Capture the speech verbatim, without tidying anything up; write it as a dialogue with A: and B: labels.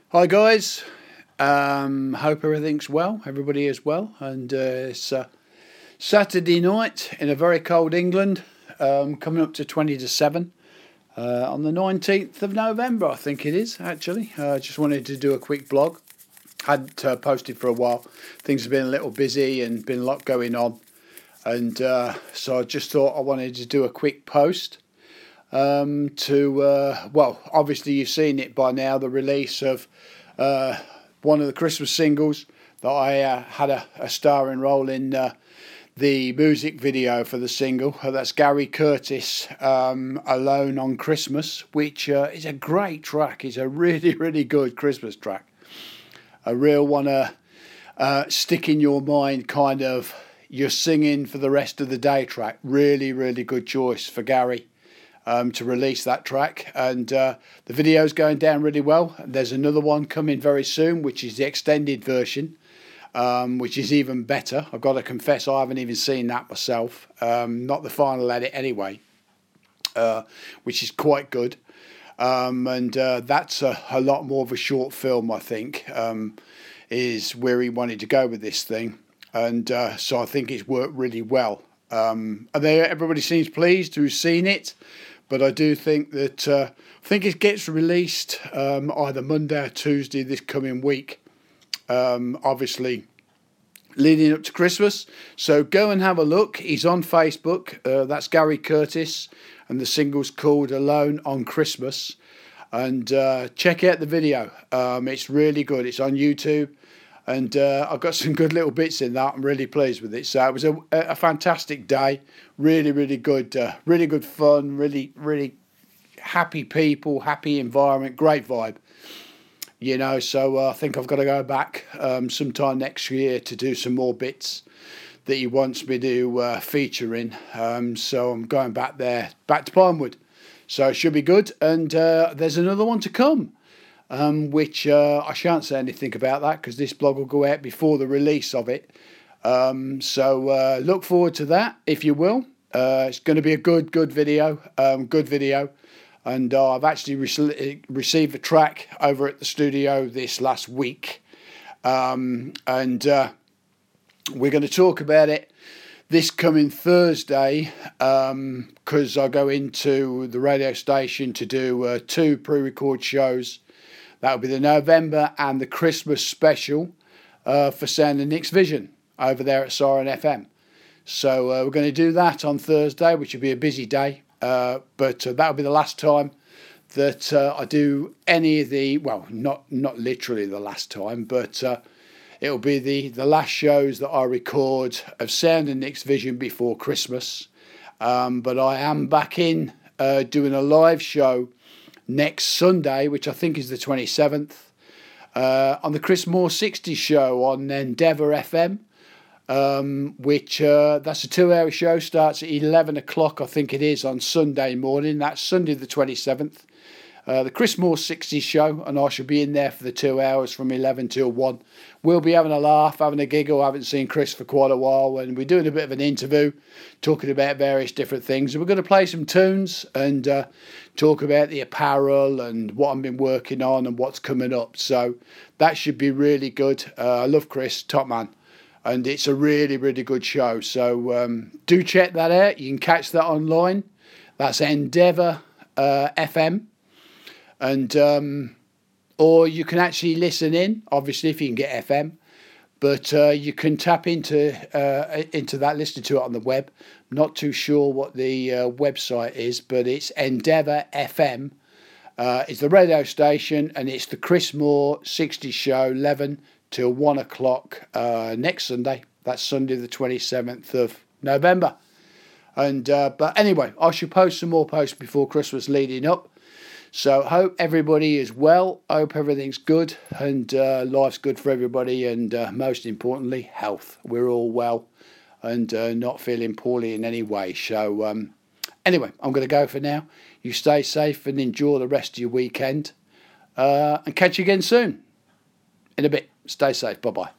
A: Hi guys, um, hope everything's well, everybody is well, and uh, it's uh, Saturday night in a very cold England, um, coming up to twenty to seven uh, on the nineteenth of November, I think it is actually. I uh, just wanted to do a quick blog. Hadn't uh, posted for a while. Things have been a little busy and been a lot going on, and uh, so I just thought I wanted to do a quick post. Um, to uh, well, obviously you've seen it by now, the release of uh, one of the Christmas singles that I uh, had a, a starring role in uh, the music video for the single. Uh, that's Gary Curtis, um, Alone on Christmas, which uh, is a great track. It's a really, really good Christmas track. A real one to uh, stick in your mind, kind of you're singing for the rest of the day track. Really, really good choice for Gary. Um, to release that track, and uh, the video's going down really well. There's another one coming very soon, which is the extended version, um, which is even better. I've got to confess, I haven't even seen that myself. Um, not the final edit anyway, uh, which is quite good. Um, and uh, that's a, a lot more of a short film, I think, um, is where he wanted to go with this thing. And uh, so I think it's worked really well. Um, and they, everybody seems pleased who's seen it. But I do think that uh, I think it gets released um, either Monday or Tuesday this coming week. Um, obviously, leading up to Christmas. So go and have a look. He's on Facebook. Uh, that's Gary Curtis, and the single's called Alone on Christmas. And uh, check out the video. Um, it's really good. It's on YouTube. And uh, I've got some good little bits in that. I'm really pleased with it. So it was a, a fantastic day. Really, really good. Uh, really good fun. Really, really happy people. Happy environment. Great vibe. You know, so uh, I think I've got to go back um, sometime next year to do some more bits that he wants me to uh, feature in. Um, so I'm going back there, back to Pinewood. So it should be good. And uh, there's another one to come. Um, which uh, I shan't say anything about that because this blog will go out before the release of it. Um, so uh, look forward to that, if you will. Uh, it's going to be a good, good video, um, good video. And uh, I've actually re- received a track over at the studio this last week. Um, and uh, we're going to talk about it this coming Thursday because um, I go into the radio station to do uh, two pre-record shows. That'll be the November and the Christmas special uh, for Sound and Nick's Vision over there at Siren F M. So uh, we're going to do that on Thursday, which will be a busy day. Uh, but uh, that'll be the last time that uh, I do any of the, well, not not literally the last time, but uh, it'll be the, the last shows that I record of Sound and Nick's Vision before Christmas. Um, but I am back in uh, doing a live show next Sunday, which I think is the twenty-seventh, uh, on the Chris Moore sixty show on Endeavour F M, um, which uh, that's a two-hour show, starts at eleven o'clock, I think it is, on Sunday morning. That's Sunday the twenty-seventh. Uh, the Chris Moore sixty show, and I shall be in there for the two hours from eleven till one. We'll be having a laugh, having a giggle. I haven't seen Chris for quite a while, and we're doing a bit of an interview, talking about various different things. And we're going to play some tunes and uh, talk about the apparel and what I've been working on and what's coming up. So that should be really good. Uh, I love Chris, top man, and it's a really, really good show. So um, do check that out. You can catch that online. That's Endeavour uh, F M. And um, or you can actually listen in, obviously, if you can get F M. But uh, you can tap into uh, into that, listen to it on the web. Not too sure what the uh, website is, but it's Endeavour F M. Uh, it's the radio station, and it's the Chris Moore sixty show, eleven till one o'clock uh, next Sunday. That's Sunday the twenty-seventh of November. And uh, but anyway, I should post some more posts before Christmas leading up. So hope everybody is well, hope everything's good, and uh, life's good for everybody, and uh, most importantly, health. We're all well and uh, not feeling poorly in any way. So um, anyway, I'm going to go for now. You stay safe and enjoy the rest of your weekend, uh, and catch you again soon. In a bit. Stay safe. Bye-bye.